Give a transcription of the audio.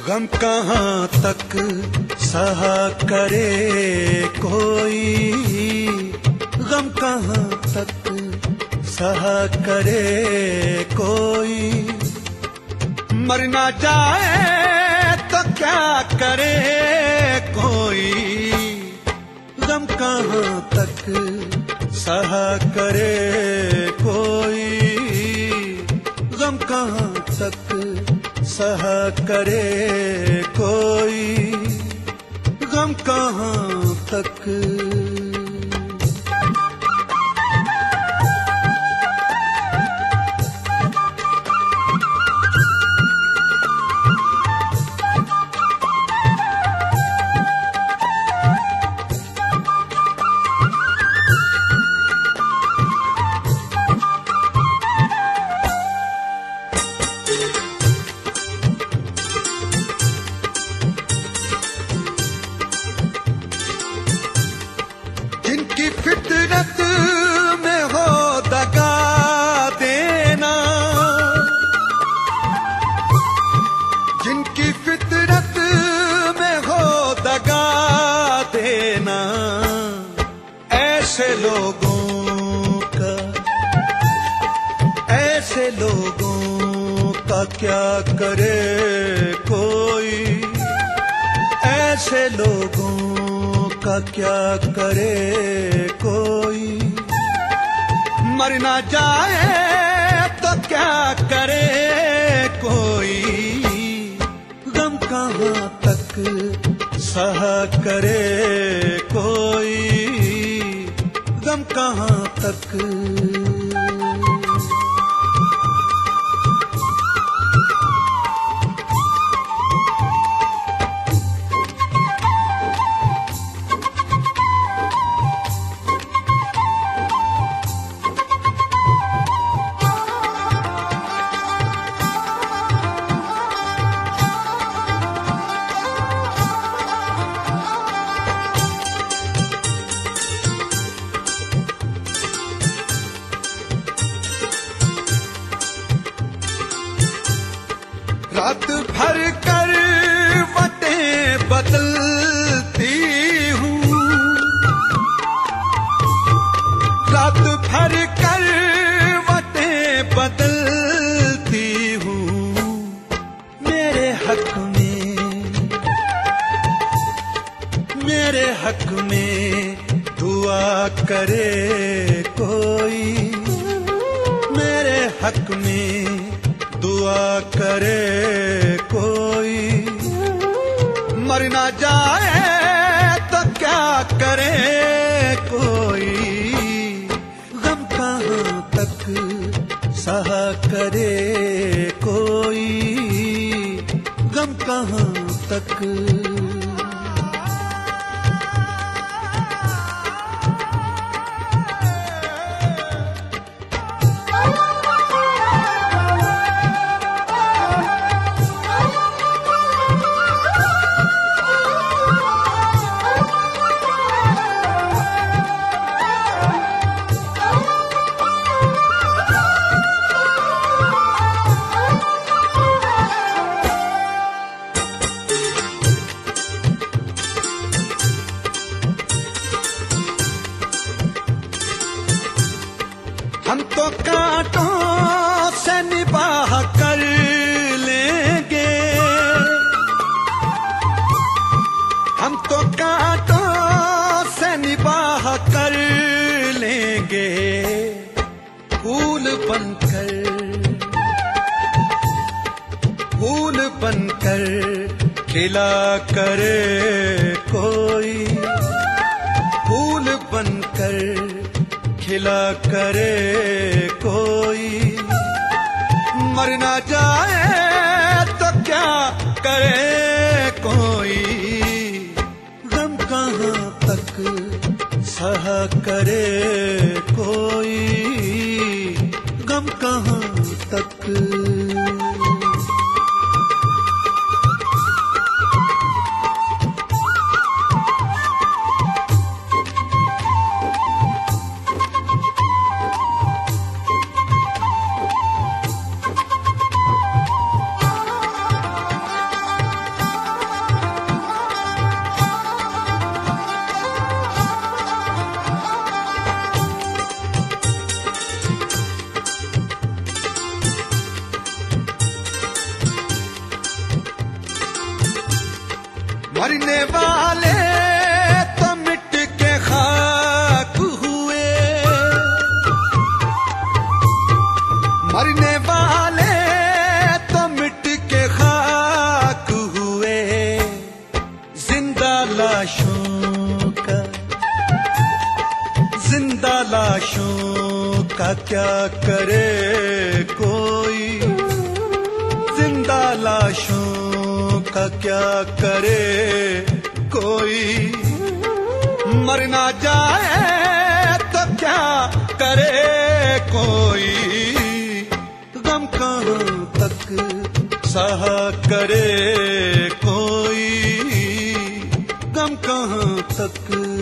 गम कहाँ तक सहा करे कोई, गम कहाँ तक सहा करे कोई। मर ना जाए तो क्या करे कोई, गम कहाँ तक सहा करे कोई, गम कहाँ तक सहा करे कोई, गम कहाँ तक। फितरत में हो दगा देना, जिनकी फितरत में हो दगा देना, ऐसे लोगों का क्या करे कोई, ऐसे लोगों का क्या करे कोई। मर ना जाए तो क्या करे कोई, गम कहाँ तक सहा करे कोई, गम कहाँ तक। रात भर करवटें बदलती हूँ, रात भर करवटें बदलती हूँ। मेरे हक में दुआ करे कोई, मेरे हक में दुआ करे कोई। मर ना जाए तो क्या करे कोई, गम कहाँ तक सहा करे कोई, गम कहाँ तक। हम तो कांटों से निबाह कर लेंगे, हम तो कांटों से निबाह कर लेंगे। फूल बनकर खिला करे कोई, फूल बनकर खिला करे कोई। मर ना जाए तो क्या करे कोई, गम कहाँ तक सहा करे कोई, गम कहाँ तक। मरने वाले तो मिट के खाक हुए, मरने वाले तो मिट के खाक हुए। जिंदा लाशों का, जिंदा लाशों का क्या करे कोई, जिंदा लाशों का क्या करे कोई। मर ना जाए तो क्या करे कोई, गम कहाँ तक सहा करे कोई, गम कहाँ तक